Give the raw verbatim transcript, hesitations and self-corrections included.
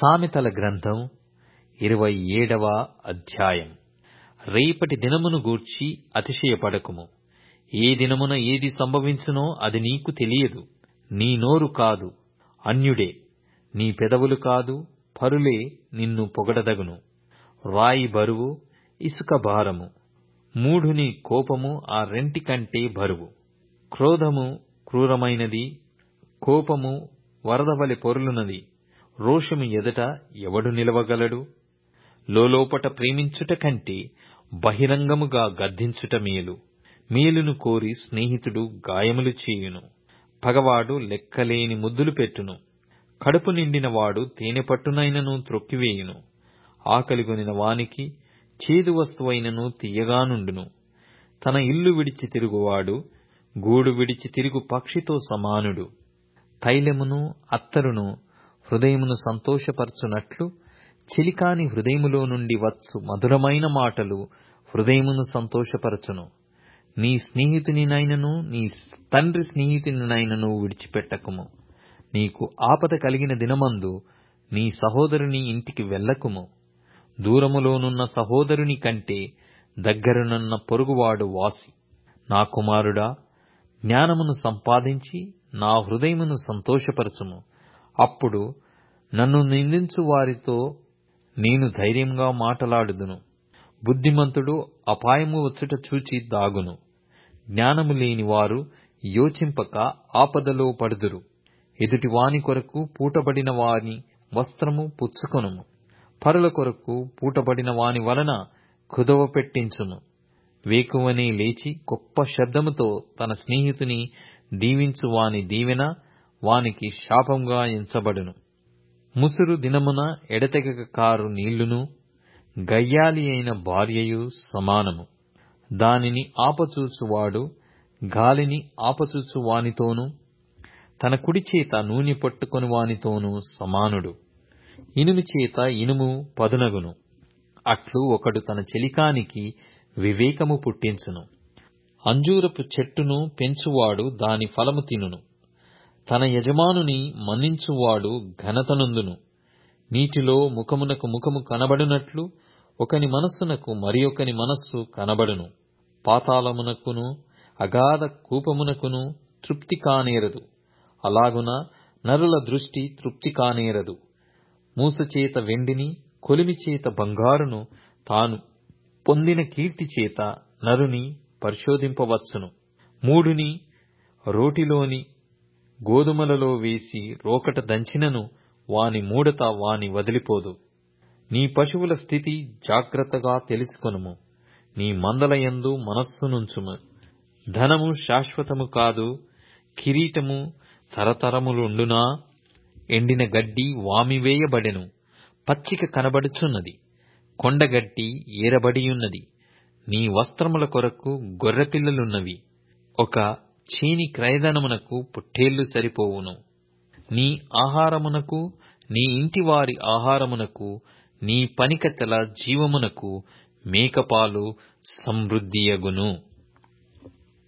సామెతల గ్రంథం ఇరవై ఏడవ అధ్యాయం. రేపటి దినమును గూర్చి అతిశయపడకుము. ఏ దినమున ఏది సంభవించునో అది నీకు తెలియదు. నీ నోరు కాదు, అన్యుడే. నీ పెదవులు కాదు, పరులే నిన్ను పొగడదగును. రాయి బరువు, ఇసుక భారము. మూఢుని కోపము ఆ రెంటి కంటే బరువు. క్రోధము క్రూరమైనది, కోపము వరదవలె పొర్లునది. రోషము ఎదుట ఎవడు నిలవగలడు? లోలోపట ప్రేమించుట కంటే బహిరంగముగా గద్దించుట మేలు. మేలును కోరి స్నేహితుడు గాయములు చేయును. పగవాడు లెక్కలేని ముద్దులు పెట్టును. కడుపు నిండిన వాడు తేనెపట్టునైనను త్రొక్కివేయును. ఆకలిగొనిన వానికి చేదు వస్తువైనను తీయగానుండును. తన ఇల్లు విడిచి తిరుగువాడు గూడు విడిచి తిరుగు పక్షితో సమానుడు. తైలమును అత్తరును హృదయమును సంతోషపరచునట్లు చెలికాని హృదయములో నుండి వచ్చు మధురమైన మాటలు హృదయమును సంతోషపరచును. నీ స్నేహితునినైనను నీ తండ్రి స్నేహితునినైనను విడిచిపెట్టకుము. నీకు ఆపద కలిగిన దినమందు నీ సహోదరుని ఇంటికి వెళ్ళకుము. దూరములోనున్న సహోదరుని కంటే దగ్గరనున్న పొరుగువాడు వాసి. నా కుమారుడా, జ్ఞానమును సంపాదించి నా హృదయమును సంతోషపరచుము. అప్పుడు నన్ను నిందించు వారితో నేను ధైర్యంగా మాటలాడుదును. బుద్ధిమంతుడు అపాయము వచ్చుట చూచి దాగును. జ్ఞానము లేని వారు యోచింపక ఆపదలో పడుదురు. ఎదుటి వాని కొరకు పూటబడిన వాని వస్త్రము పుచ్చుకొనుము. పరుల కొరకు పూటబడిన వాని వలన కుదవ పెట్టించుము. వేకువనే లేచి గొప్ప శబ్దముతో తన స్నేహితుని దీవించు వాని దీవెన వానికి శాపంగా ఎంచబడును. ముసురు దినమున ఎడతెగక కారు నీళ్లును గయ్యాలి అయిన భార్యయు సమానము. దానిని ఆపచూచువాడు గాలిని ఆపచూచు వానితోనూ తన కుడి చేత నూనె పట్టుకొని వానితోనూ సమానుడు. ఇనుము చేత ఇనుము పదునగును. అట్లు ఒకడు తన చెలికానికి వివేకము పుట్టించును. అంజూరపు చెట్టును పెంచువాడు దాని ఫలము తినును. తన యజమానుని మన్నించువాడు ఘనతనొందును. నీటిలో ముఖమునకు ముఖము కనబడునట్లు ఒకని మనస్సునకు మరి ఒకని మనస్సు కనబడును. పాతాళమునకును అగాధ కూపమునకును తృప్తి కానేరదు. అలాగున నరుల దృష్టి తృప్తి కానేరదు. మూసచేత వెండిని, కొలిమి చేత బంగారును, తాను పొందిన కీర్తి చేత నరుని పరిశోధింపవచ్చును. మూఢుని రోటిలోని గోధుమలలో వేసి రోకట దంచినను వాని మూఢత వాని వదిలిపోదు. నీ పశువుల స్థితి జాగ్రత్తగా తెలుసుకొనుము. నీ మందలయందు మనస్సునుంచుము. ధనము శాశ్వతము కాదు, కిరీటము తరతరములుండునా? ఎండిన గడ్డి వామివేయబడెను, పచ్చిక కనబడుచున్నది. కొండగడ్డి ఏరబడియున్నది. నీ వస్త్రముల కొరకు గొర్రెపిల్లలున్నవి. ఒక చీని క్రయధనమునకు పొట్టేళ్లు సరిపోవును. నీ ఆహారమునకు, నీ ఇంటివారి ఆహారమునకు, నీ పనికత్తెల జీవమునకు మేకపాలు సమృద్ధియగును.